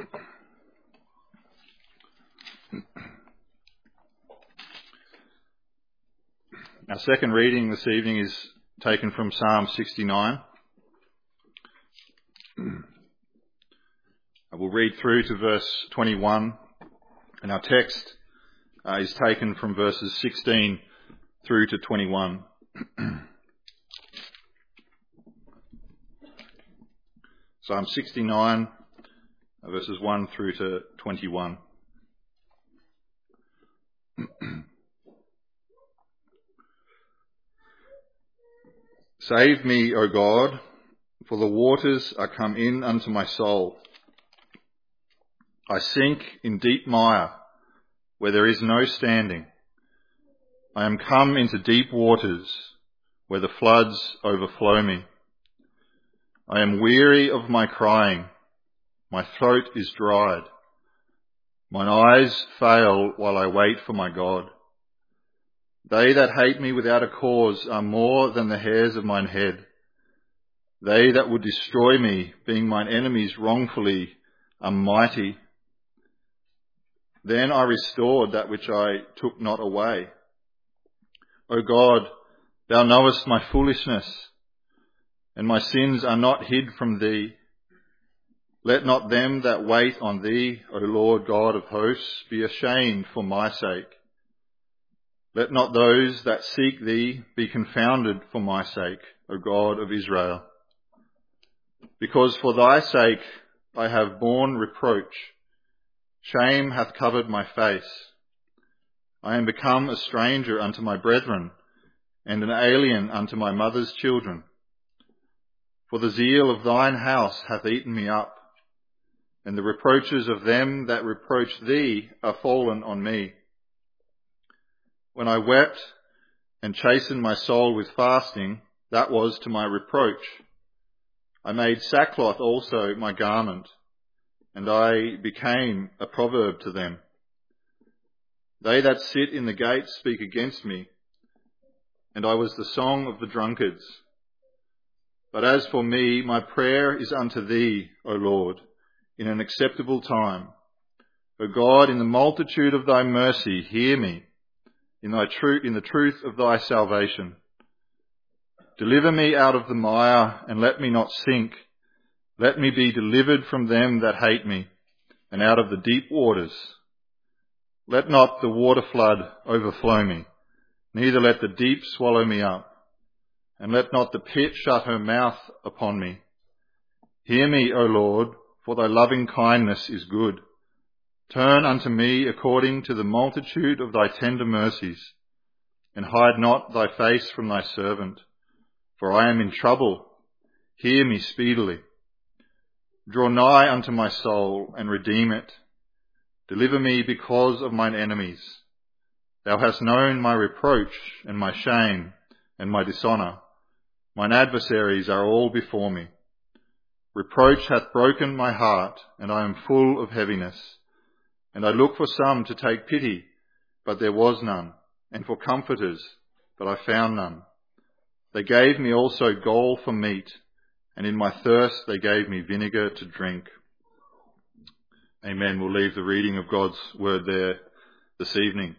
Our second reading this evening is taken from Psalm 69. I will read through to verse 21, and our text is taken from verses 16 through to 21. Psalm 69, verses 1 through to 21. Save me, O God, for the waters are come in unto my soul. I sink in deep mire, where there is no standing. I am come into deep waters, where the floods overflow me. I am weary of my crying. My throat is dried. Mine eyes fail while I wait for my God. They that hate me without a cause are more than the hairs of mine head. They that would destroy me, being mine enemies wrongfully, are mighty. Then I restored that which I took not away. O God, thou knowest my foolishness, and my sins are not hid from thee. Let not them that wait on thee, O Lord God of hosts, be ashamed for my sake. Let not those that seek thee be confounded for my sake, O God of Israel. Because for thy sake I have borne reproach. Shame hath covered my face. I am become a stranger unto my brethren, and an alien unto my mother's children. For the zeal of thine house hath eaten me up, and the reproaches of them that reproach thee are fallen on me. When I wept and chastened my soul with fasting, that was to my reproach. I made sackcloth also my garment, and I became a proverb to them. They that sit in the gate speak against me, and I was the song of the drunkards. But as for me, my prayer is unto thee, O Lord, in an acceptable time. O God, in the multitude of thy mercy, hear me. In the truth of thy salvation. Deliver me out of the mire, and let me not sink. Let me be delivered from them that hate me, and out of the deep waters. Let not the water flood overflow me, neither let the deep swallow me up, and let not the pit shut her mouth upon me. Hear me, O Lord, for thy loving kindness is good. Turn unto me according to the multitude of thy tender mercies, and hide not thy face from thy servant. For I am in trouble. Hear me speedily. Draw nigh unto my soul, and redeem it. Deliver me because of mine enemies. Thou hast known my reproach, and my shame, and my dishonour. Mine adversaries are all before me. Reproach hath broken my heart, and I am full of heaviness. And I looked for some to take pity, but there was none, and for comforters, but I found none. They gave me also gall for meat, and in my thirst they gave me vinegar to drink. Amen. We'll leave the reading of God's word there this evening.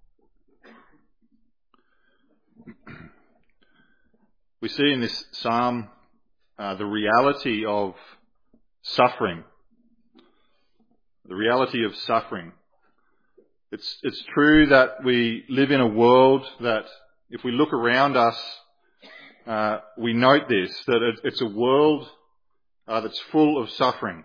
We see in this psalm the reality of suffering. The reality of suffering. It's true that we live in a world that, if we look around us, we note this, that it's a world that's full of suffering.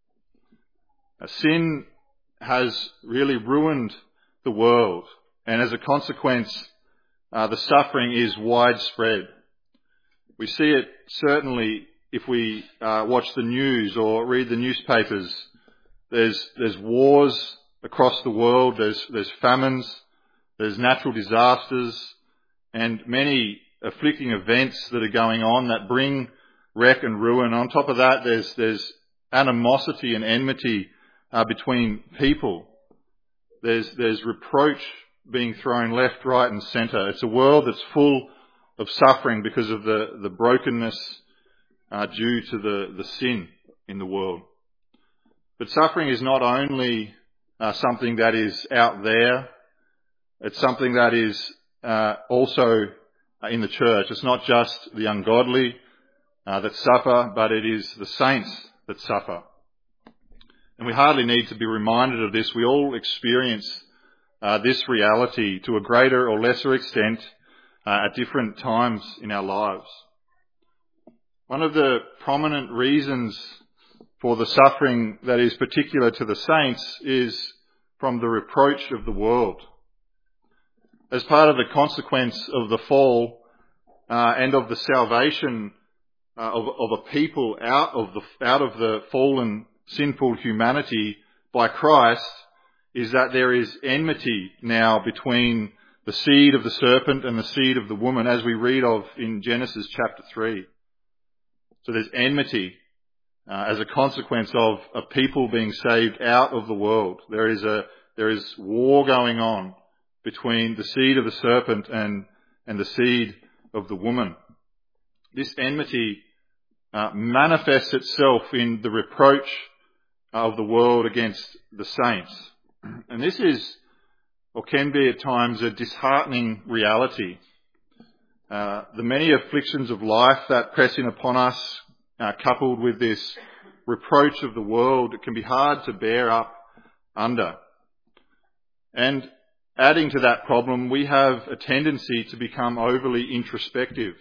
Sin has really ruined the world, and as a consequence, the suffering is widespread. We see it certainly if we watch the news or read the newspapers. There's wars across the world, there's famines, there's natural disasters, and many afflicting events that are going on that bring wreck and ruin. On top of that, there's animosity and enmity between people. There's reproach being thrown left, right and centre. It's a world that's full of suffering because of the brokenness due to the sin in the world. But suffering is not only something that is out there, it's something that is also in the church. It's not just the ungodly that suffer, but it is the saints that suffer. And we hardly need to be reminded of this. We all experience this reality to a greater or lesser extent at different times in our lives. One of the prominent reasons for the suffering that is particular to the saints is from the reproach of the world. As part of the consequence of the fall and of the salvation of a people out of the fallen sinful humanity by Christ, is that there is enmity now between the seed of the serpent and the seed of the woman, as we read of in Genesis chapter 3. So there's enmity as a consequence of a people being saved out of the world. There is war going on between the seed of the serpent and the seed of the woman. This enmity manifests itself in the reproach of the world against the saints. And this is, or can be at times, a disheartening reality. The many afflictions of life that press in upon us, coupled with this reproach of the world, it can be hard to bear up under. And adding to that problem, we have a tendency to become overly introspective.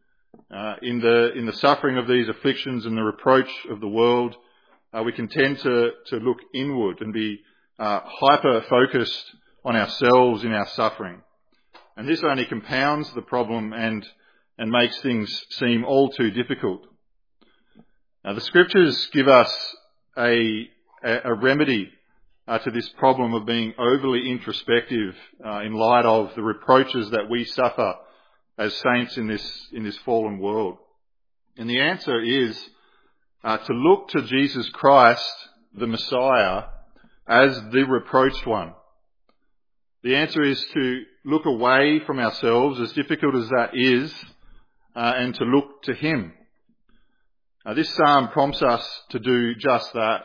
In the suffering of these afflictions and the reproach of the world, we can tend to look inward and be hyper-focused on ourselves in our suffering. And this only compounds the problem and makes things seem all too difficult. Now, the Scriptures give us a remedy to this problem of being overly introspective in light of the reproaches that we suffer as saints in this fallen world. And the answer is to look to Jesus Christ, the Messiah, as the reproached one. The answer is to look away from ourselves, as difficult as that is, and to look to Him. This psalm prompts us to do just that.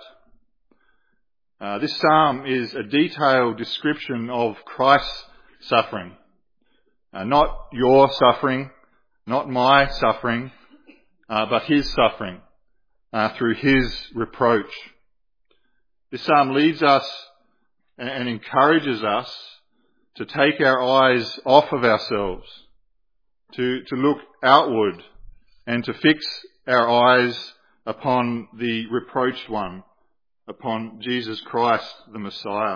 This psalm is a detailed description of Christ's suffering. Not your suffering, not my suffering, but His suffering through His reproach. This psalm leads us and encourages us to take our eyes off of ourselves, to look outward and to fix our eyes upon the reproached one, upon Jesus Christ, the Messiah.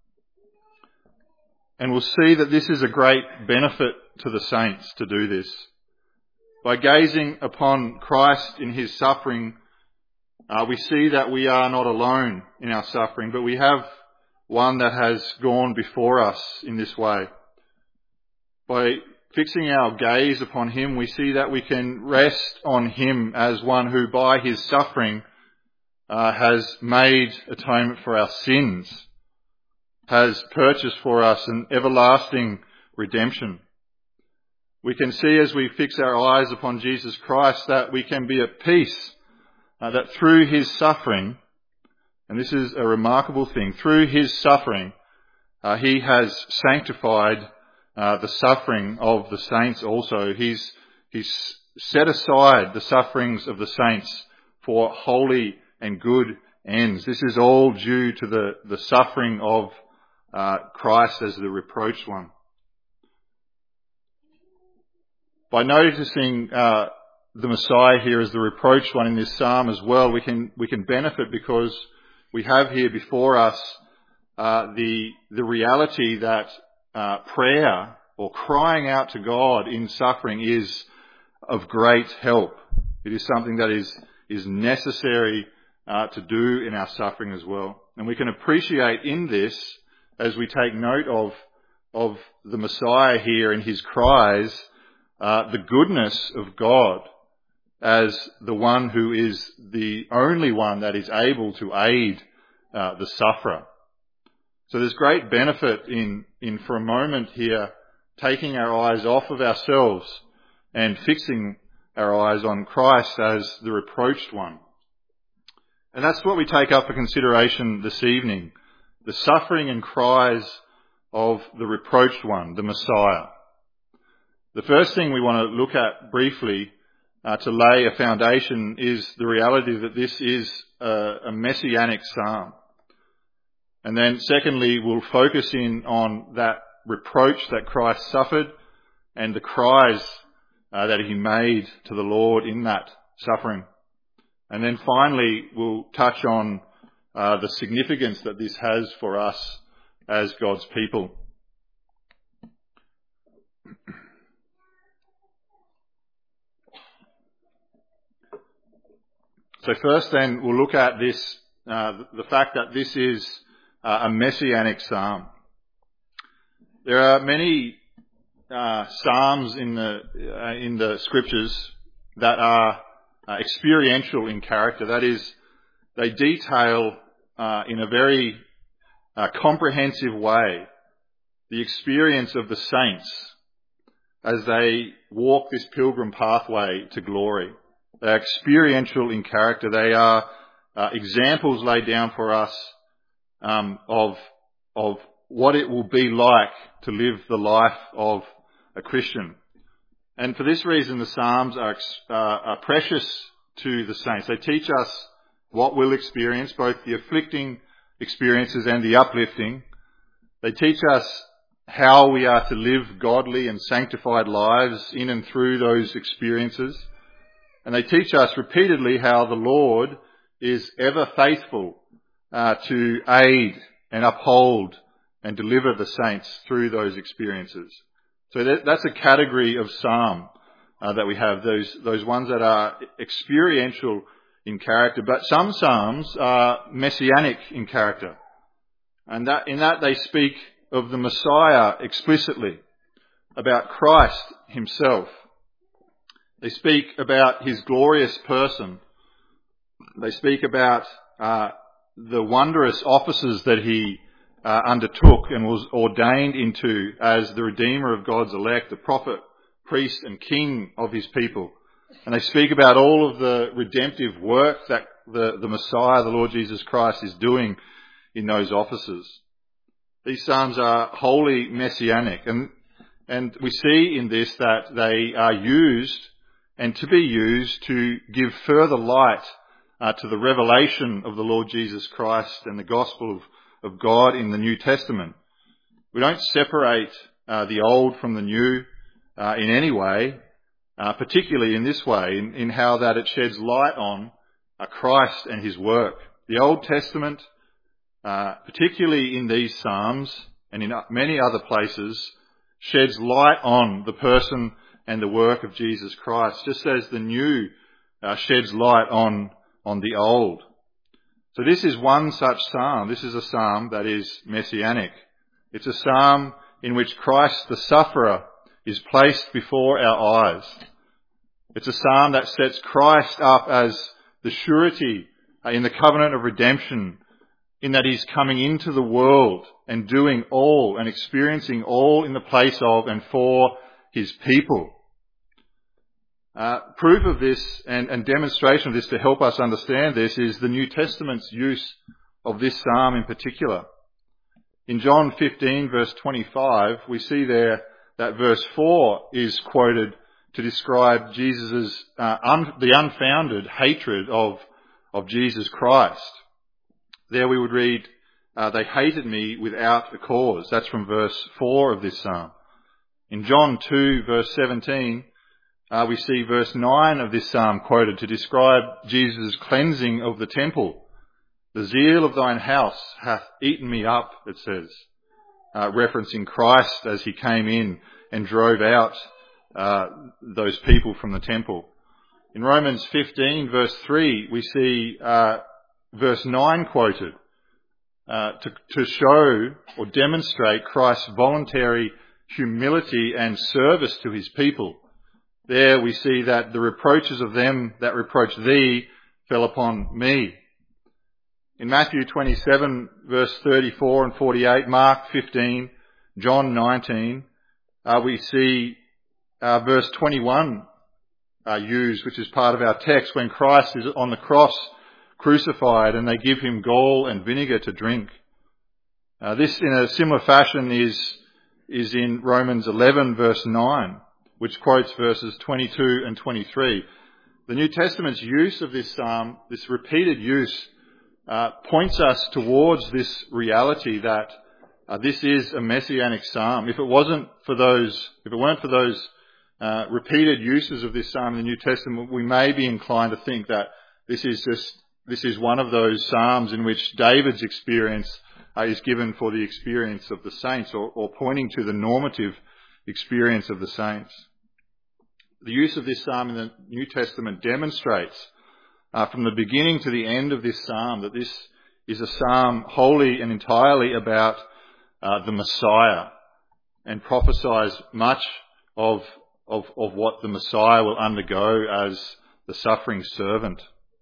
And we'll see that this is a great benefit to the saints to do this. By gazing upon Christ in His suffering, we see that we are not alone in our suffering, but we have one that has gone before us in this way. By fixing our gaze upon Him, we see that we can rest on Him as one who by His suffering has made atonement for our sins, has purchased for us an everlasting redemption. We can see as we fix our eyes upon Jesus Christ that we can be at peace, that through His suffering, and this is a remarkable thing, through His suffering, He has sanctified the suffering of the saints also. He's set aside the sufferings of the saints for holy and good ends. This is all due to the suffering of Christ as the reproached one. By noticing the Messiah here as the reproached one in this psalm as well, we can benefit because we have here before us the reality that prayer or crying out to God in suffering is of great help. It is something that is necessary to do in our suffering as well. And we can appreciate in this, as we take note of the Messiah here in His cries, the goodness of God as the one who is the only one that is able to aid the sufferer. So there's great benefit in for a moment here taking our eyes off of ourselves and fixing our eyes on Christ as the reproached one. And that's what we take up for consideration this evening. The suffering and cries of the reproached one, the Messiah. The first thing we want to look at briefly to lay a foundation is the reality that this is a messianic psalm. And then secondly, we'll focus in on that reproach that Christ suffered and the cries that he made to the Lord in that suffering. And then finally, we'll touch on the significance that this has for us as God's people. So first then, we'll look at this, the fact that this is a messianic psalm. There are many psalms in the scriptures that are experiential in character. That is, they detail in a very comprehensive way the experience of the saints as they walk this pilgrim pathway to glory. They are experiential in character. They are examples laid down for us of what it will be like to live the life of a Christian. And for this reason, the Psalms are precious to the saints. They teach us what we'll experience, both the afflicting experiences and the uplifting. They teach us how we are to live godly and sanctified lives in and through those experiences. And they teach us repeatedly how the Lord is ever faithful to aid and uphold and deliver the saints through those experiences. So that's a category of psalm that we have, those ones that are experiential in character. But some psalms are messianic in character. And in that they speak of the Messiah explicitly, about Christ himself. They speak about his glorious person. They speak about the wondrous offices that he undertook and was ordained into as the Redeemer of God's elect, the prophet, priest and king of his people. And they speak about all of the redemptive work that the Messiah, the Lord Jesus Christ, is doing in those offices. These psalms are wholly messianic, and we see in this that they are used and to be used to give further light to the revelation of the Lord Jesus Christ and the gospel of God in the New Testament. We don't separate the old from the new in any way, particularly in this way, in how that it sheds light on Christ and his work. The Old Testament, particularly in these Psalms and in many other places, sheds light on the person and the work of Jesus Christ, just as the new sheds light on the old. So this is one such psalm. This is a psalm that is messianic. It's a psalm in which Christ the sufferer is placed before our eyes. It's a psalm that sets Christ up as the surety in the covenant of redemption, in that he's coming into the world and doing all and experiencing all in the place of and for his people. Proof of this and demonstration of this to help us understand this is the New Testament's use of this psalm in particular. In John 15 verse 25, we see there that verse 4 is quoted to describe Jesus' the unfounded hatred of Jesus Christ. There we would read, they hated me without a cause. That's from verse 4 of this psalm. In John 2 verse 17, we see verse 9 of this psalm quoted to describe Jesus' cleansing of the temple. The zeal of thine house hath eaten me up, it says, referencing Christ as he came in and drove out those people from the temple. In Romans 15 verse 3, we see verse 9 quoted to show or demonstrate Christ's voluntary humility and service to his people. There we see that the reproaches of them that reproach thee fell upon me. In Matthew 27 verse 34 and 48, Mark 15, John 19, we see verse 21 used, which is part of our text. When Christ is on the cross crucified, and they give him gall and vinegar to drink. This, in a similar fashion, is in Romans 11, verse 9, which quotes verses 22 and 23. The New Testament's use of this psalm, this repeated use, points us towards this reality that this is a messianic psalm. If it weren't for those repeated uses of this psalm in the New Testament, we may be inclined to think that this is one of those psalms in which David's experience is given for the experience of the saints, or pointing to the normative experience of the saints. The use of this psalm in the New Testament demonstrates from the beginning to the end of this psalm that this is a psalm wholly and entirely about the Messiah, and prophesies much of what the Messiah will undergo as the suffering servant.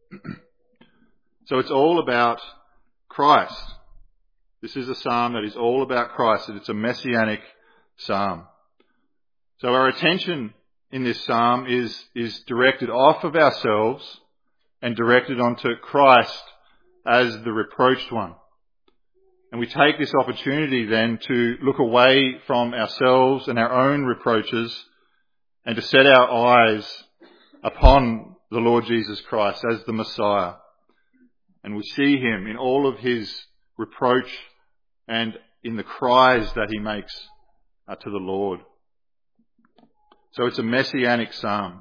So it's all about Christ. This is a psalm that is all about Christ, and it's a messianic psalm. So our attention in this psalm is directed off of ourselves and directed onto Christ as the reproached one. And we take this opportunity then to look away from ourselves and our own reproaches and to set our eyes upon the Lord Jesus Christ as the Messiah. And we see him in all of his reproach and in the cries that he makes to the Lord. So it's a messianic psalm.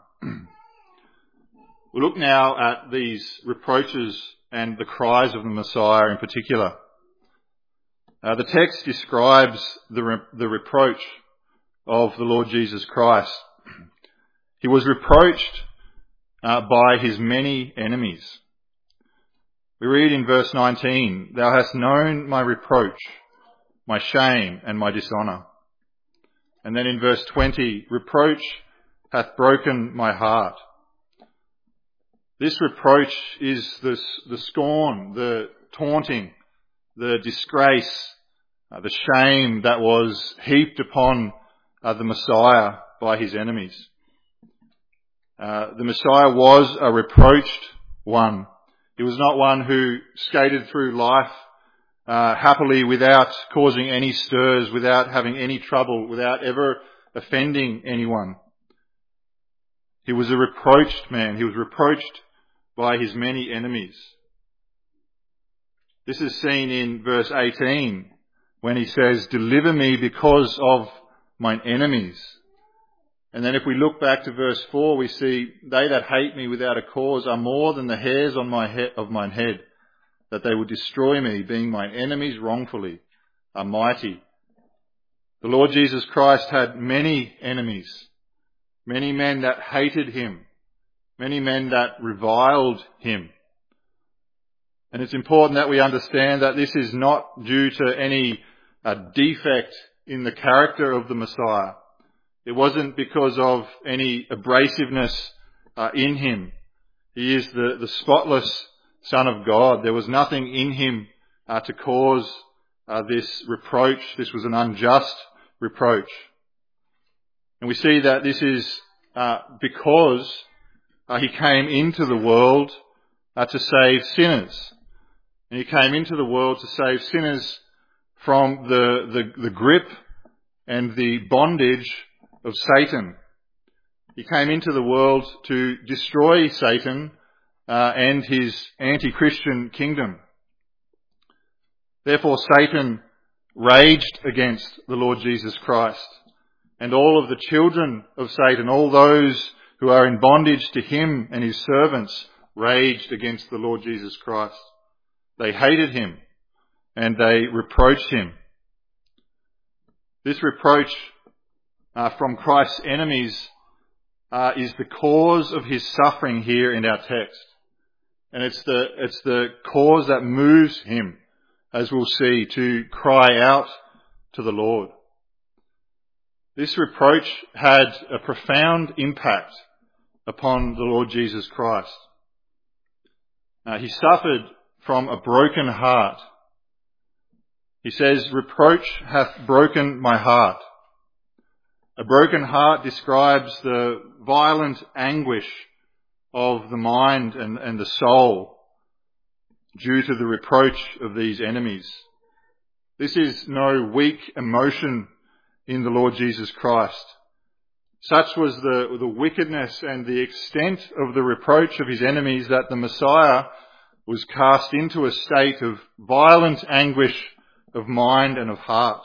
We look now at these reproaches and the cries of the Messiah in particular. The text describes the reproach of the Lord Jesus Christ. He was reproached by his many enemies. We read in verse 19, "Thou hast known my reproach, my shame and my dishonour." And then in verse 20, "Reproach hath broken my heart." This reproach is the scorn, the taunting, the disgrace, the shame that was heaped upon the Messiah by his enemies. The Messiah was a reproached one. He was not one who skated through life happily without causing any stirs, without having any trouble, without ever offending anyone. He was a reproached man. He was reproached by his many enemies. This is seen in verse 18 when he says, "Deliver me because of mine enemies." And then if we look back to verse 4, we see, "They that hate me without a cause are more than the hairs on mine head, that they would destroy me, being mine enemies wrongfully, are mighty." The Lord Jesus Christ had many enemies, many men that hated him, many men that reviled him. And it's important that we understand that this is not due to any defect in the character of the Messiah. It wasn't because of any abrasiveness in him. He is the spotless Son of God. There was nothing in him to cause this reproach. This was an unjust reproach. And we see that this is because he came into the world to save sinners. And he came into the world to save sinners from the grip and the bondage of Satan. He came into the world to destroy Satan and his anti-Christian kingdom. Therefore, Satan raged against the Lord Jesus Christ, and all of the children of Satan, all those who are in bondage to him and his servants, raged against the Lord Jesus Christ. They hated him and they reproached him. This reproach from Christ's enemies is the cause of his suffering here in our text. And it's the cause that moves him, as we'll see, to cry out to the Lord. This reproach had a profound impact upon the Lord Jesus Christ. He suffered from a broken heart. He says, "Reproach hath broken my heart." A broken heart describes the violent anguish of the mind and the soul. due to the reproach of these enemies. This is no weak emotion in the Lord Jesus Christ. Such was the wickedness and the extent of the reproach of his enemies that the Messiah was cast into a state of violent anguish of mind and of heart.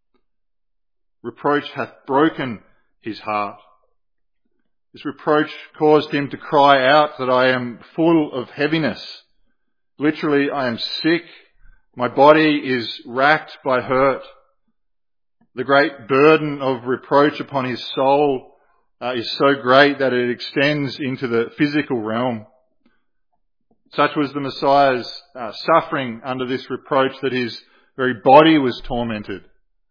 Reproach hath broken his heart. This reproach caused him to cry out that I am full of heaviness. Literally, I am sick. My body is racked by hurt. The great burden of reproach upon his soul is so great that it extends into the physical realm. Such was the Messiah's suffering under this reproach that his very body was tormented.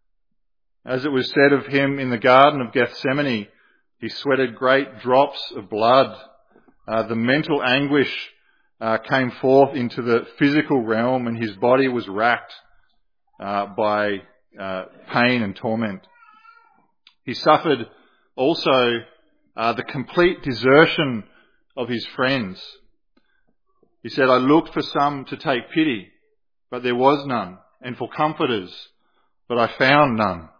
As it was said of him in the Garden of Gethsemane, he sweated great drops of blood. The mental anguish came forth into the physical realm, and his body was racked by pain and torment. He suffered also the complete desertion of his friends. He said, I looked for some to take pity, but there was none, and for comforters, but I found none.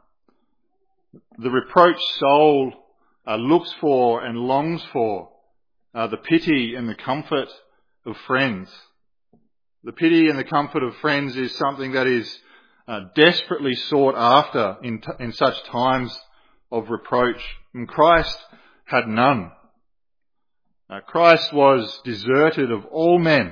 The reproached soul looks for and longs for the pity and the comfort of friends. The pity and the comfort of friends is something that is desperately sought after in such times of reproach. And Christ had none. Christ was deserted of all men.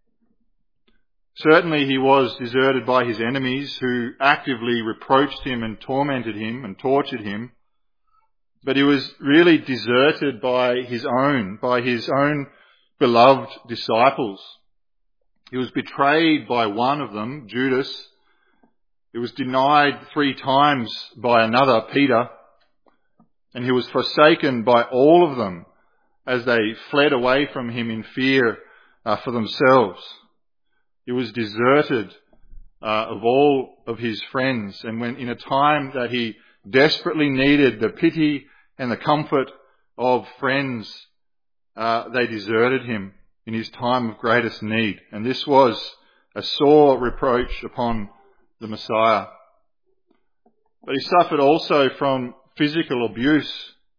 Certainly he was deserted by his enemies who actively reproached him and tormented him and tortured him. But he was really deserted by his own beloved disciples. He was betrayed by one of them, Judas. He was denied 3 times by another, Peter. And he was forsaken by all of them as they fled away from him in fear for themselves. He was deserted of all of his friends. And when in a time that he desperately needed the pity and the comfort of friends, they deserted him in his time of greatest need. And this was a sore reproach upon the Messiah. But he suffered also from physical abuse.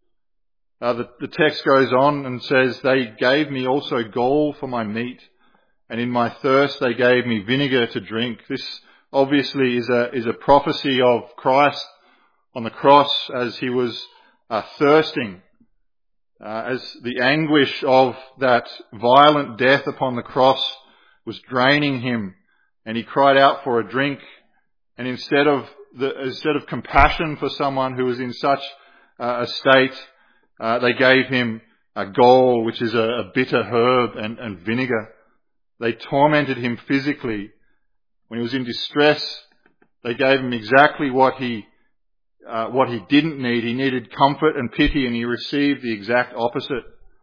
The text goes on and says, they gave me also gall for my meat, and in my thirst they gave me vinegar to drink. This obviously is a prophecy of Christ on the cross as he was thirsting, as the anguish of that violent death upon the cross was draining him, and he cried out for a drink. And instead of compassion for someone who was in such a state, they gave him a gall, which is a bitter herb, and vinegar. They tormented him physically. When he was in distress, they gave him exactly what he didn't need. He needed comfort and pity, and he received the exact opposite.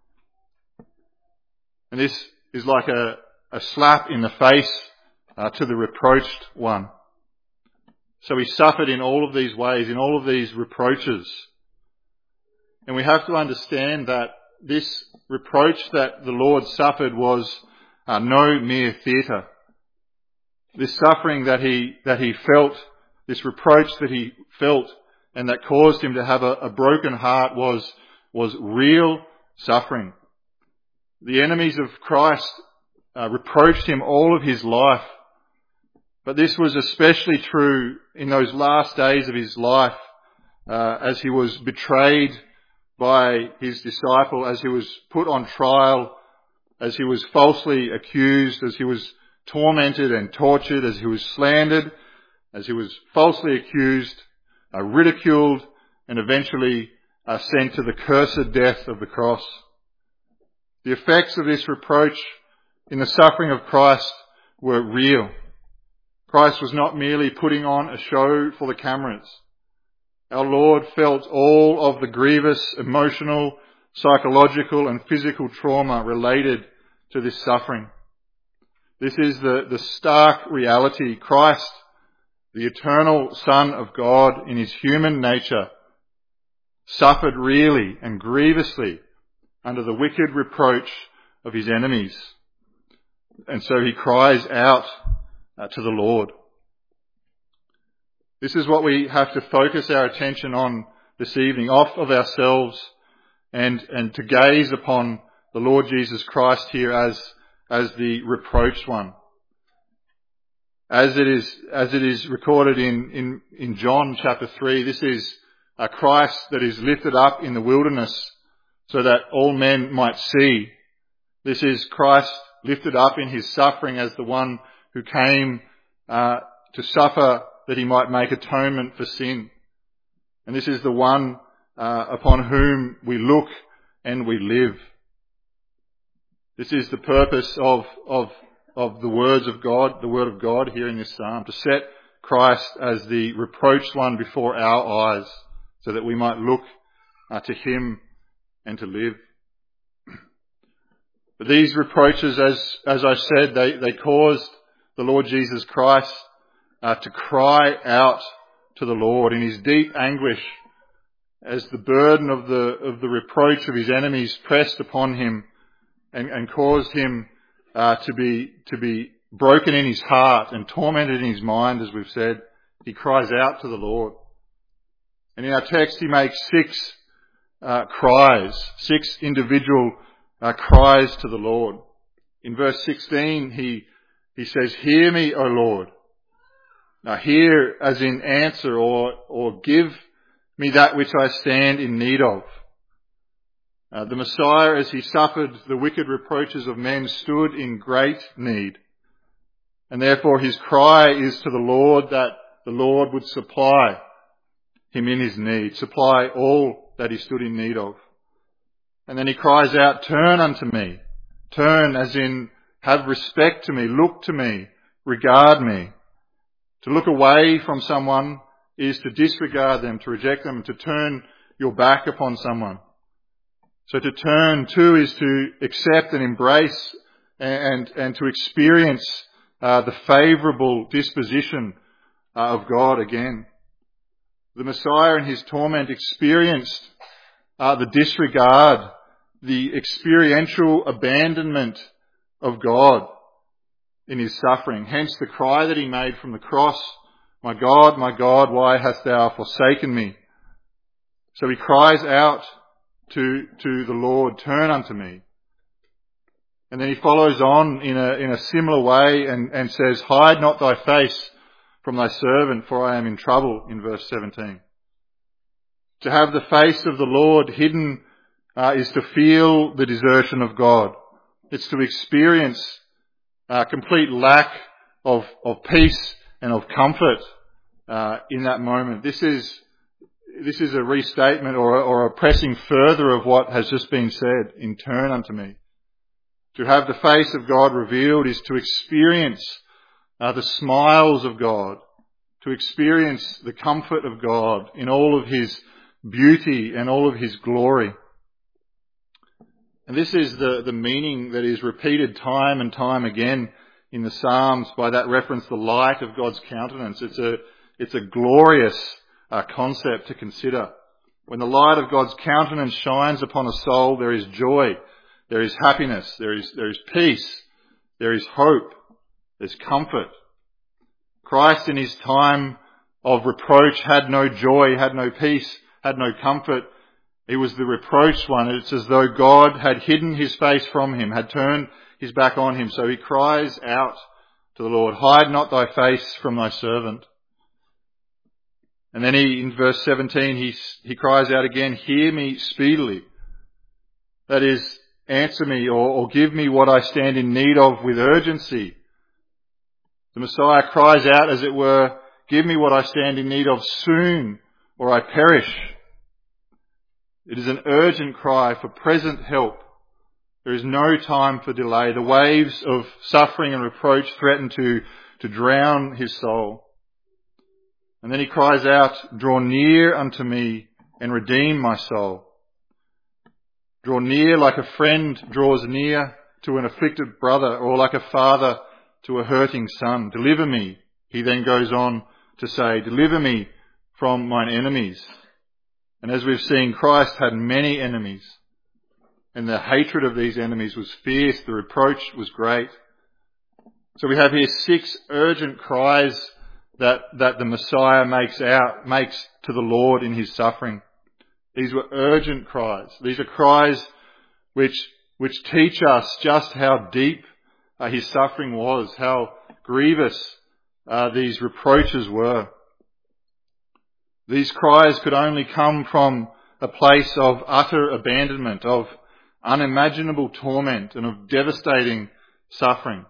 And this is like a slap in the face to the reproached one. So he suffered in all of these ways, in all of these reproaches. And we have to understand that this reproach that the Lord suffered was no mere theatre. This suffering that he felt, this reproach that he felt, and that caused him to have a broken heart was real suffering. The enemies of Christ reproached him all of his life. But this was especially true in those last days of his life, as he was betrayed by his disciple, as he was put on trial, as he was falsely accused, as he was tormented and tortured, as he was slandered, as he was falsely accused, ridiculed, and eventually sent to the cursed death of the cross. The effects of this reproach in the suffering of Christ were real. Christ was not merely putting on a show for the cameras. Our Lord felt all of the grievous emotional, psychological and physical trauma related to this suffering. This is the stark reality. Christ, the eternal Son of God in his human nature, suffered really and grievously under the wicked reproach of his enemies. And so he cries out to the Lord. This is what we have to focus our attention on this evening, off of ourselves and to gaze upon the Lord Jesus Christ here as the reproached one. As it is recorded in John chapter 3, this is a Christ that is lifted up in the wilderness so that all men might see. This is Christ lifted up in his suffering as the one who came to suffer that he might make atonement for sin. And this is the one upon whom we look and we live. This is the purpose of the words of God, the word of God here in this psalm, to set Christ as the reproached one before our eyes so that we might look to him and to live. But these reproaches, as I said, they caused the Lord Jesus Christ to cry out to the Lord in his deep anguish as the burden of the reproach of his enemies pressed upon him and caused him to be broken in his heart and tormented in his mind, as we've said. He cries out to the Lord. And in our text he makes six individual cries to the Lord. In verse 16 he says, "Hear me, O Lord." Now hear as in answer or give me that which I stand in need of. The Messiah, as he suffered the wicked reproaches of men, stood in great need. And therefore his cry is to the Lord that the Lord would supply him in his need, supply all that he stood in need of. And then he cries out, "Turn unto me." Turn as in have respect to me, look to me, regard me. To look away from someone is to disregard them, to reject them, to turn your back upon someone. So to turn to is to accept and embrace and to experience the favourable disposition of God again. The Messiah in his torment experienced the disregard, the experiential abandonment of God in his suffering. Hence the cry that he made from the cross, my God, why hast thou forsaken me?" So he cries out to the Lord, "Turn unto me." And then he follows on in a similar way and says, "Hide not thy face from thy servant, for I am in trouble," in verse 17. To have the face of the Lord hidden is to feel the desertion of God. It's to experience complete lack of peace and of comfort in that moment. This is a restatement or a pressing further of what has just been said in "Turn unto me." To have the face of God revealed is to experience the smiles of God, to experience the comfort of God in all of his beauty and all of his glory. And this is the meaning that is repeated time and time again in the Psalms by that reference, the light of God's countenance. It's a glorious concept to consider. When the light of God's countenance shines upon a soul, there is joy, there is happiness, there is peace, there is hope, there's comfort. Christ in his time of reproach had no joy, had no peace, had no comfort. He was the reproached one. It's as though God had hidden his face from him, had turned his back on him. So he cries out to the Lord, "Hide not thy face from thy servant." And then in verse 17, he cries out again, "Hear me speedily." That is, answer me or give me what I stand in need of with urgency. The Messiah cries out, as it were, "Give me what I stand in need of soon, or I perish." It is an urgent cry for present help. There is no time for delay. The waves of suffering and reproach threaten to drown his soul. And then he cries out, "Draw near unto me and redeem my soul." Draw near like a friend draws near to an afflicted brother, or like a father to a hurting son. Deliver me, he then goes on to say, deliver me from mine enemies. And as we've seen, Christ had many enemies, and the hatred of these enemies was fierce, the reproach was great. So we have here 6 urgent cries that the Messiah makes to the Lord in his suffering. These were urgent cries. These are cries which teach us just how deep his suffering was, how grievous these reproaches were. These cries could only come from a place of utter abandonment, of unimaginable torment, and of devastating suffering.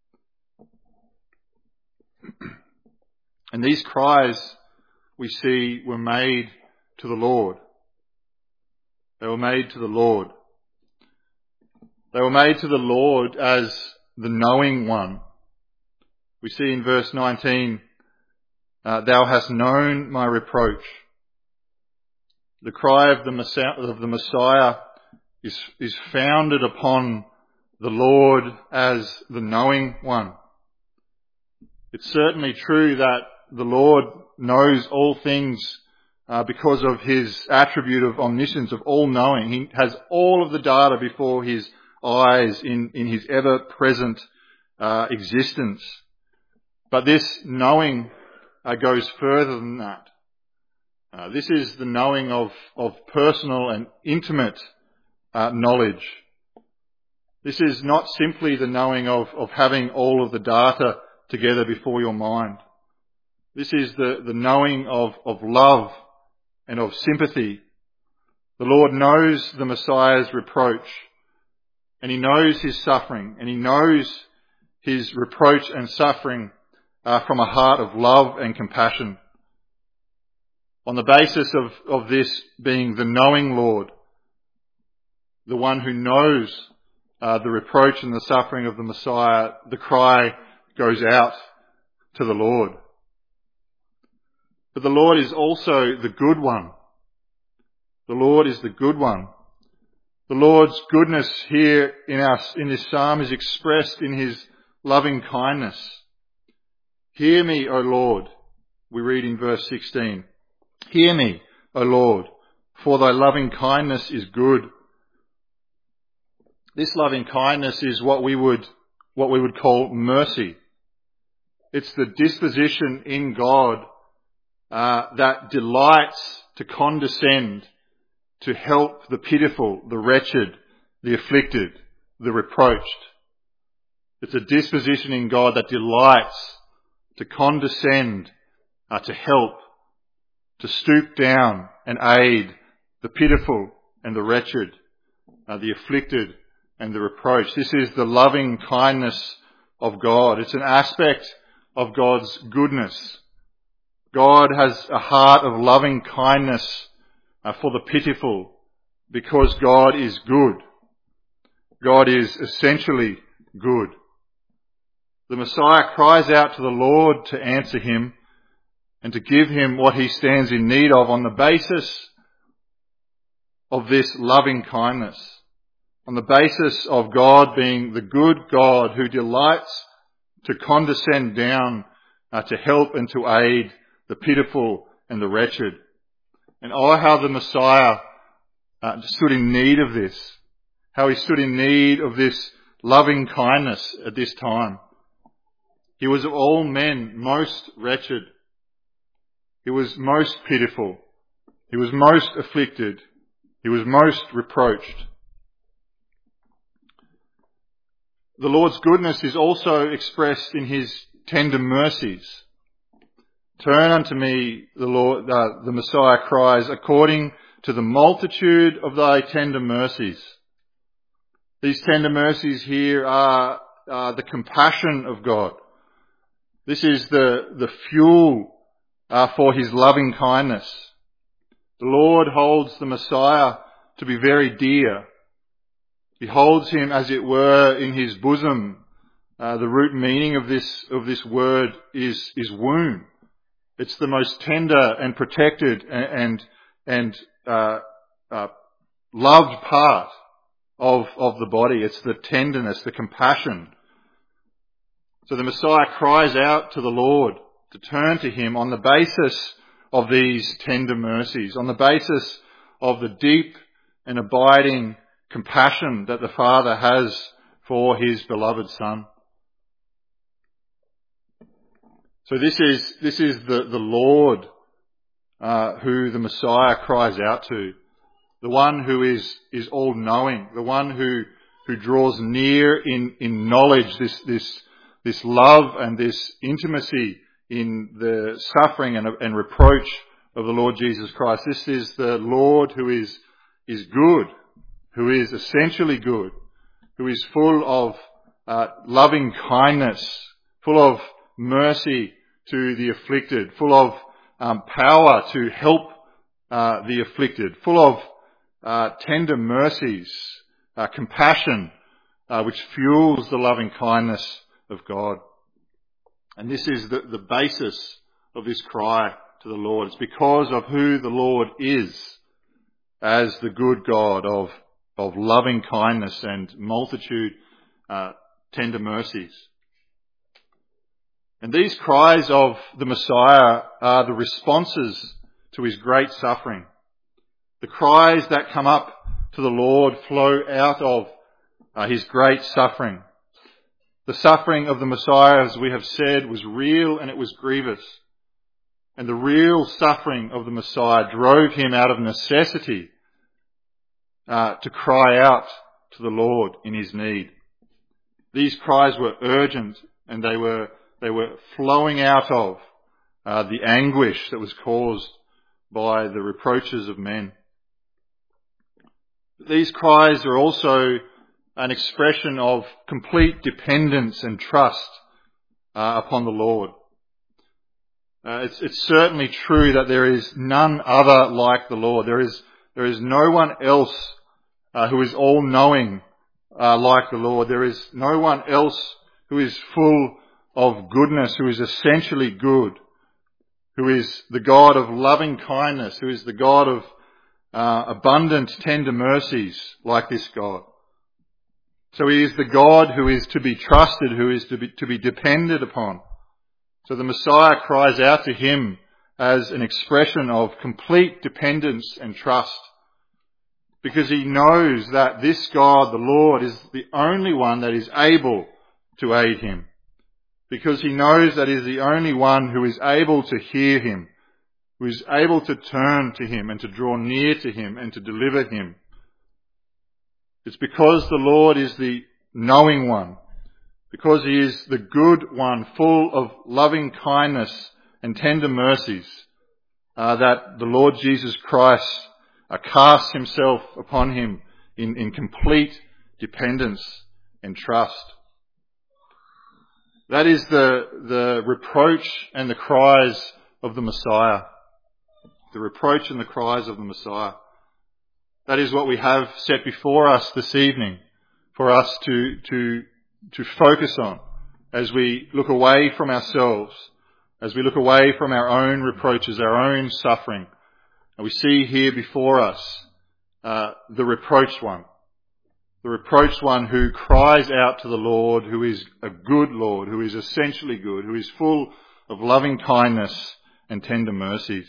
And these cries, we see, were made to the Lord. They were made to the Lord. They were made to the Lord as the knowing one. We see in verse 19, thou hast known my reproach. The cry of the Messiah is founded upon the Lord as the knowing one. It's certainly true that the Lord knows all things because of his attribute of omniscience, of all-knowing. He has all of the data before his eyes in his ever-present existence. But this knowing goes further than that. This is the knowing of personal and intimate knowledge. This is not simply the knowing of having all of the data together before your mind. This is the knowing of love and of sympathy. The Lord knows the Messiah's reproach, and he knows his suffering, and he knows his reproach and suffering from a heart of love and compassion. On the basis of this being the knowing Lord, the one who knows the reproach and the suffering of the Messiah, the cry goes out to the Lord. But the Lord is also the good one. The Lord is the good one. The Lord's goodness here in this psalm is expressed in his loving kindness. Hear me, O Lord, we read in verse 16. Hear me, O Lord, for thy loving kindness is good. This loving kindness is what we would call mercy. It's the disposition in God that delights to condescend, to help the pitiful, the wretched, the afflicted, the reproached. It's a disposition in God that delights to condescend, to help, to stoop down and aid the pitiful and the wretched, the afflicted and the reproached. This is the loving kindness of God. It's an aspect of God's goodness. God has a heart of loving kindness for the pitiful because God is good. God is essentially good. The Messiah cries out to the Lord to answer him and to give him what he stands in need of on the basis of this loving kindness, on the basis of God being the good God who delights to condescend down to help and to aid the pitiful and the wretched. And oh, how the Messiah stood in need of this, how he stood in need of this loving kindness at this time. He was of all men most wretched. He was most pitiful. He was most afflicted. He was most reproached. The Lord's goodness is also expressed in his tender mercies. Turn unto me, the Lord, the Messiah cries, according to the multitude of thy tender mercies. These tender mercies here are the compassion of God. This is the fuel for his loving kindness. The Lord holds the Messiah to be very dear. He holds him, as it were, in his bosom. The root meaning of this word is womb. It's the most tender and protected and loved part of the body. It's the tenderness, the compassion. So the Messiah cries out to the Lord to turn to him on the basis of these tender mercies, on the basis of the deep and abiding compassion that the Father has for his beloved Son. So this is the Lord who the Messiah cries out to, the one who is all-knowing, the one who draws near in knowledge, this love and this intimacy in the suffering and reproach of the Lord Jesus Christ. This is the Lord who is good, who is essentially good, who is full of loving kindness, full of mercy to the afflicted, full of power to help the afflicted, full of tender mercies, compassion, which fuels the loving kindness of God. And this is the basis of this cry to the Lord. It's because of who the Lord is as the good God of loving kindness and multitude tender mercies. And these cries of the Messiah are the responses to his great suffering. The cries that come up to the Lord flow out of his great suffering. The suffering of the Messiah, as we have said, was real and it was grievous. And the real suffering of the Messiah drove him out of necessity to cry out to the Lord in his need. These cries were urgent, and they were flowing out of the anguish that was caused by the reproaches of men. These cries are also an expression of complete dependence and trust upon the Lord. It's certainly true that there is none other like the Lord. There is no one else who is all-knowing like the Lord. There is no one else who is full of goodness, who is essentially good, who is the God of loving kindness, who is the God of abundant tender mercies like this God. So he is the God who is to be trusted, who is to be depended upon. So the Messiah cries out to him as an expression of complete dependence and trust, because he knows that this God, the Lord, is the only one that is able to aid him, because he knows that he is the only one who is able to hear him, who is able to turn to him and to draw near to him and to deliver him. It's because the Lord is the knowing one, because he is the good one, full of loving kindness and tender mercies, that the Lord Jesus Christ casts himself upon him in complete dependence and trust. That is the reproach and the cries of the Messiah. The reproach and the cries of the Messiah. That is what we have set before us this evening for us to focus on as we look away from ourselves, as we look away from our own reproaches, our own suffering. And we see here before us the reproached one who cries out to the Lord, who is a good Lord, who is essentially good, who is full of loving kindness and tender mercies.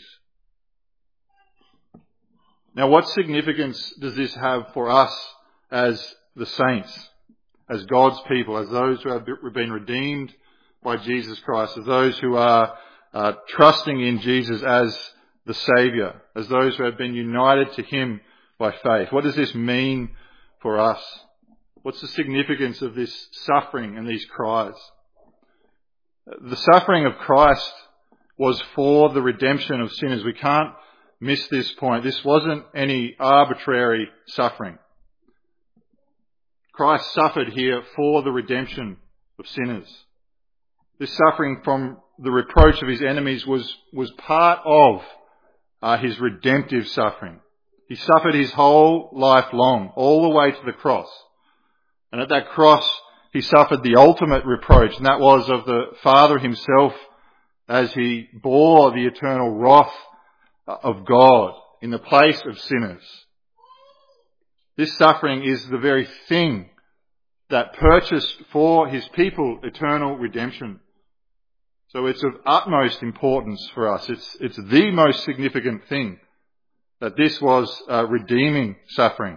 Now, what significance does this have for us as the saints, as God's people, as those who have been redeemed by Jesus Christ, as those who are trusting in Jesus as the Saviour, as those who have been united to him by faith? What does this mean for us? What's the significance of this suffering and these cries? The suffering of Christ was for the redemption of sinners. We can't miss this point. This wasn't any arbitrary suffering. Christ suffered here for the redemption of sinners. This suffering from the reproach of his enemies was part of his redemptive suffering. He suffered his whole life long, all the way to the cross. And at that cross, he suffered the ultimate reproach, and that was of the Father himself, as he bore the eternal wrath of God in the place of sinners. This suffering is the very thing that purchased for his people eternal redemption. So it's of utmost importance for us. It's the most significant thing, that this was redeeming suffering.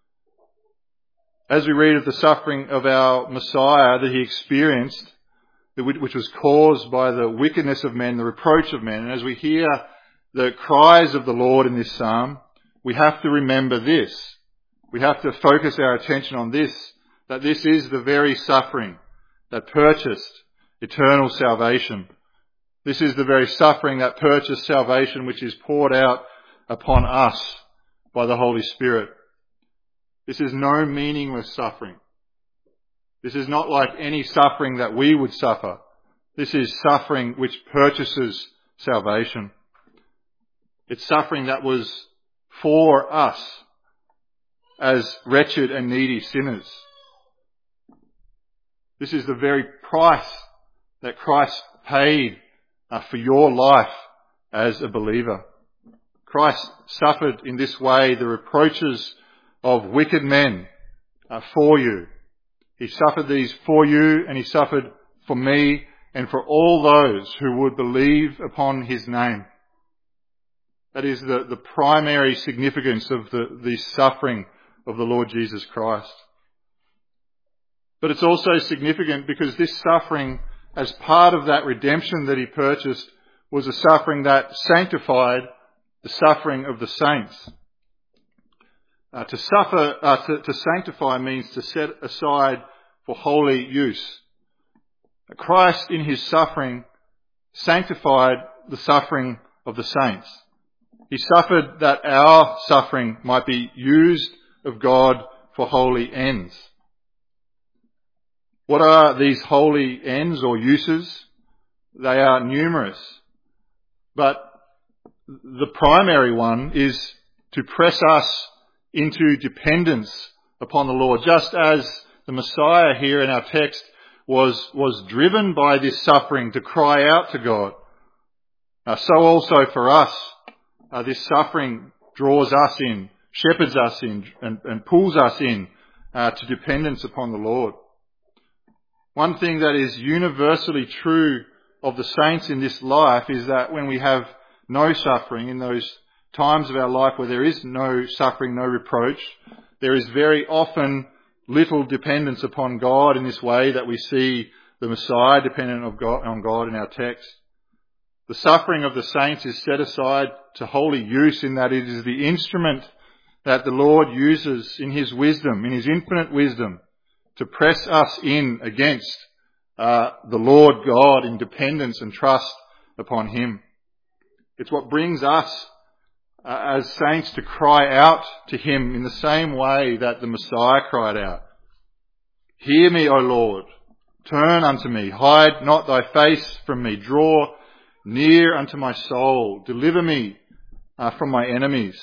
As we read of the suffering of our Messiah that he experienced, which was caused by the wickedness of men, the reproach of men. And as we hear the cries of the Lord in this psalm, we have to remember this. We have to focus our attention on this, that this is the very suffering that purchased eternal salvation. This is the very suffering that purchased salvation which is poured out upon us by the Holy Spirit. This is no meaningless suffering. This is not like any suffering that we would suffer. This is suffering which purchases salvation. It's suffering that was for us as wretched and needy sinners. This is the very price that Christ paid for your life as a believer. Christ suffered in this way the reproaches of wicked men for you. He suffered these for you, and he suffered for me and for all those who would believe upon his name. That is the primary significance of the suffering of the Lord Jesus Christ. But it's also significant because this suffering, as part of that redemption that he purchased, was a suffering that sanctified the suffering of the saints. To sanctify means to set aside for holy use. Christ in his suffering sanctified the suffering of the saints. He suffered that our suffering might be used of God for holy ends. What are these holy ends or uses? They are numerous. But the primary one is to press us into dependence upon the Lord, just as the Messiah here in our text was driven by this suffering to cry out to God. So also for us, this suffering draws us in, shepherds us in, and pulls us in to dependence upon the Lord. One thing that is universally true of the saints in this life is that when we have no suffering, in those times of our life where there is no suffering, no reproach, there is very often little dependence upon God in this way that we see the Messiah dependent on God in our text. The suffering of the saints is set aside to holy use in that it is the instrument that the Lord uses in his wisdom, in his infinite wisdom, to press us in against the Lord God in dependence and trust upon him. It's what brings us as saints to cry out to him in the same way that the Messiah cried out. Hear me, O Lord. Turn unto me. Hide not thy face from me. Draw near unto my soul. Deliver me from my enemies.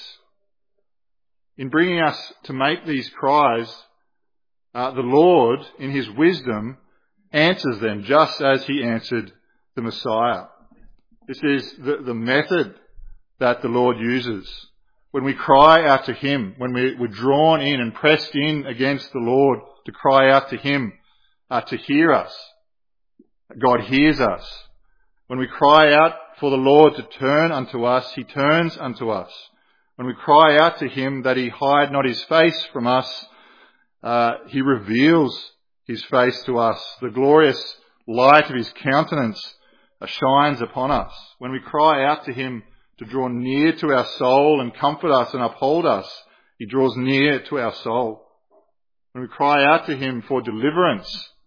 In bringing us to make these cries, the Lord, in his wisdom, answers them just as he answered the Messiah. This is the method that the Lord uses. When we cry out to him, when we're drawn in and pressed in against the Lord to cry out to him, to hear us, God hears us. When we cry out for the Lord to turn unto us, he turns unto us. When we cry out to him that he hide not his face from us, he reveals his face to us. The glorious light of his countenance shines upon us. When we cry out to him to draw near to our soul and comfort us and uphold us, he draws near to our soul. When we cry out to him for deliverance,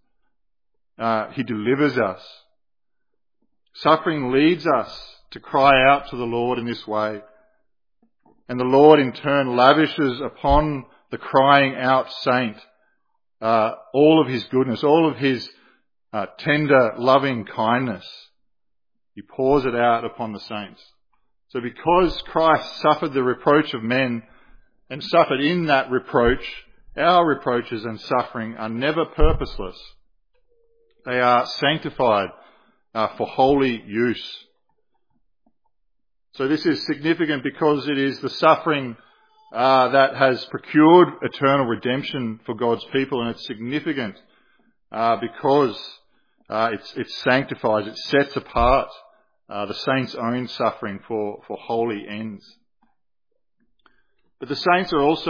he delivers us. Suffering leads us to cry out to the Lord in this way. And the Lord in turn lavishes upon the crying out saint all of his goodness, all of his tender, loving kindness. He pours it out upon the saints. So because Christ suffered the reproach of men and suffered in that reproach, our reproaches and suffering are never purposeless. They are sanctified for holy use. So this is significant because it is the suffering that has procured eternal redemption for God's people, and it's significant because it sanctifies, it sets apart the saints' own suffering for holy ends. But the saints are also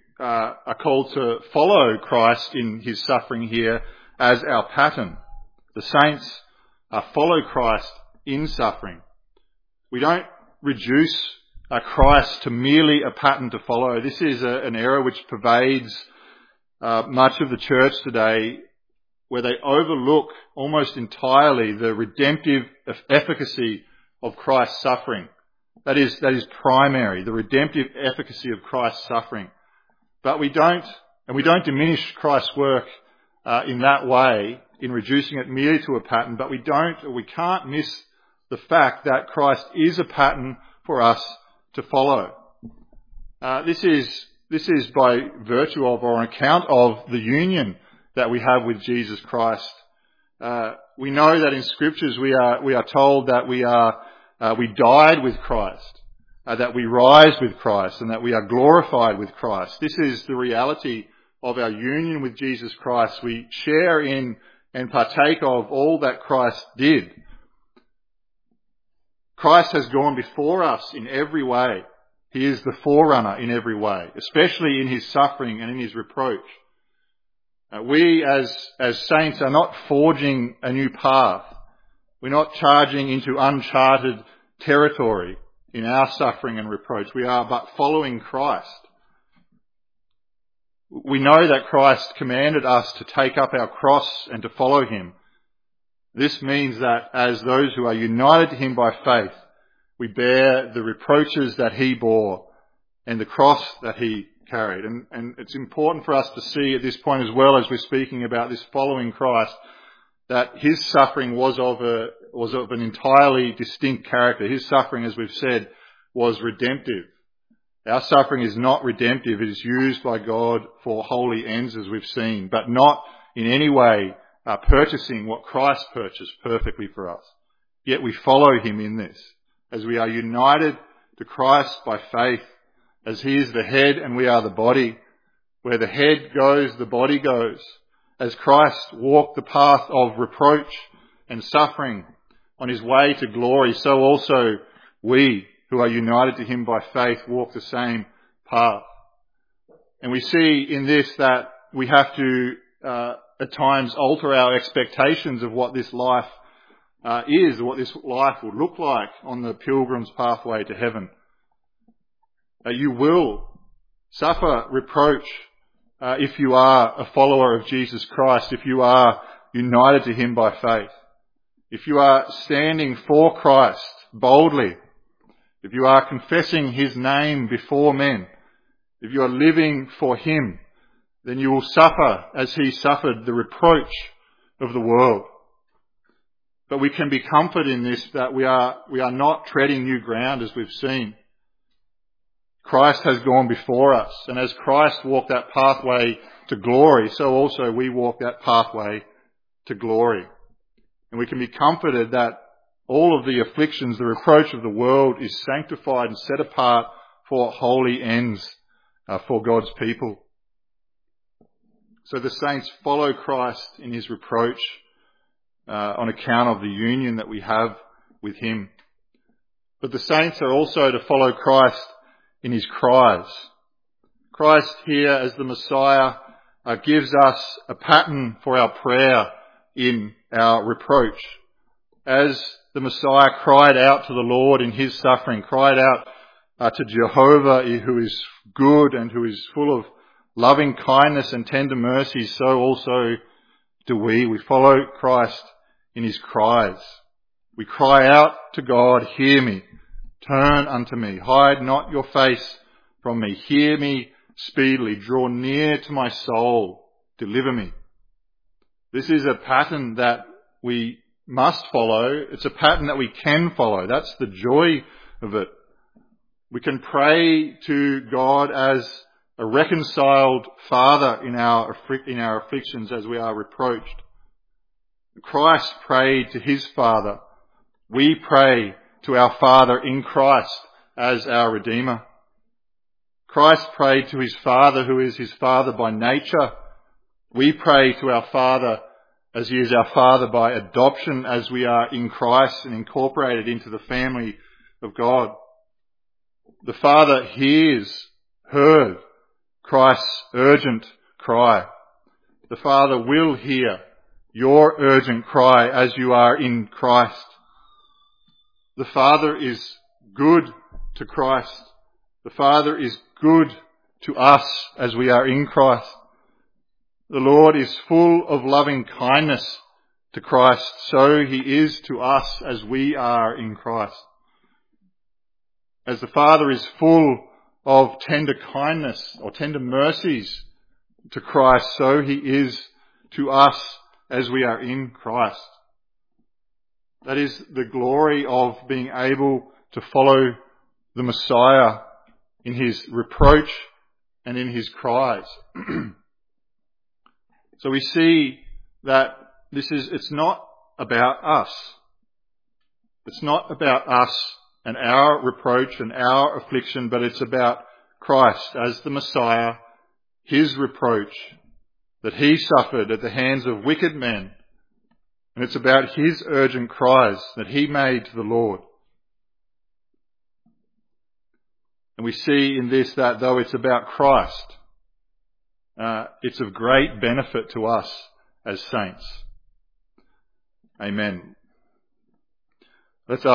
are called to follow Christ in his suffering here as our pattern. The saints follow Christ in suffering. We don't reduce Christ to merely a pattern to follow. This is an error which pervades much of the church today, where they overlook almost entirely the redemptive efficacy of Christ's suffering. That is primary, the redemptive efficacy of Christ's suffering. But we don't diminish Christ's work in that way, in reducing it merely to a pattern, but we can't miss the fact that Christ is a pattern for us to follow. This is by virtue of or on account of the union that we have with Jesus Christ. We know that in Scriptures we are told that we died with Christ, that we rise with Christ, and that we are glorified with Christ. This is the reality of our union with Jesus Christ. We share in and partake of all that Christ did. Christ has gone before us in every way. He is the forerunner in every way, especially in his suffering and in his reproach. We as saints are not forging a new path. We're not charging into uncharted territory in our suffering and reproach. We are but following Christ. We know that Christ commanded us to take up our cross and to follow him. This means that as those who are united to him by faith, we bear the reproaches that he bore and the cross that he carried. And it's important for us to see at this point, as well as we're speaking about this following Christ, that his suffering was of an entirely distinct character. His suffering, as we've said, was redemptive. Our suffering is not redemptive. It is used by God for holy ends, as we've seen, but not in any way purchasing what Christ purchased perfectly for us. Yet we follow him in this, as we are united to Christ by faith, as he is the head and we are the body. Where the head goes, the body goes. As Christ walked the path of reproach and suffering on his way to glory, so also we, who are united to him by faith, walk the same path. And we see in this that we have to at times alter our expectations of what this life is, what this life will look like on the pilgrim's pathway to heaven. You will suffer reproach if you are a follower of Jesus Christ, if you are united to him by faith. If you are standing for Christ boldly, if you are confessing his name before men, if you are living for him, then you will suffer as he suffered the reproach of the world. But we can be comforted in this, that we are not treading new ground, as we've seen. Christ has gone before us, and as Christ walked that pathway to glory, so also we walk that pathway to glory. And we can be comforted that all of the afflictions, the reproach of the world, is sanctified and set apart for holy ends for God's people. So the saints follow Christ in his reproach on account of the union that we have with him. But the saints are also to follow Christ in his cries. Christ here, as the Messiah, gives us a pattern for our prayer in our reproach. As the Messiah cried out to the Lord in his suffering, cried out to Jehovah, who is good and who is full of loving kindness and tender mercies, so also do we. We follow Christ in his cries. We cry out to God, hear me, turn unto me, hide not your face from me, hear me speedily, draw near to my soul, deliver me. This is a pattern that we must follow. It's a pattern that we can follow. That's the joy of it. We can pray to God as a reconciled Father in our afflictions as we are reproached. Christ prayed to his Father. We pray to our Father in Christ as our Redeemer. Christ prayed to his Father, who is his Father by nature. We pray to our Father as he is our Father by adoption, as we are in Christ and incorporated into the family of God. The Father heard Christ's urgent cry. The Father will hear your urgent cry as you are in Christ. The Father is good to Christ. The Father is good to us as we are in Christ. The Lord is full of loving kindness to Christ, so he is to us as we are in Christ. As the Father is full of tender kindness or tender mercies to Christ, so he is to us as we are in Christ. That is the glory of being able to follow the Messiah in his reproach and in his cries. So we see that it's not about us. It's not about us and our reproach and our affliction, but it's about Christ as the Messiah, his reproach that he suffered at the hands of wicked men. And it's about his urgent cries that he made to the Lord. And we see in this that though it's about Christ, it's of great benefit to us as saints. Amen. Let's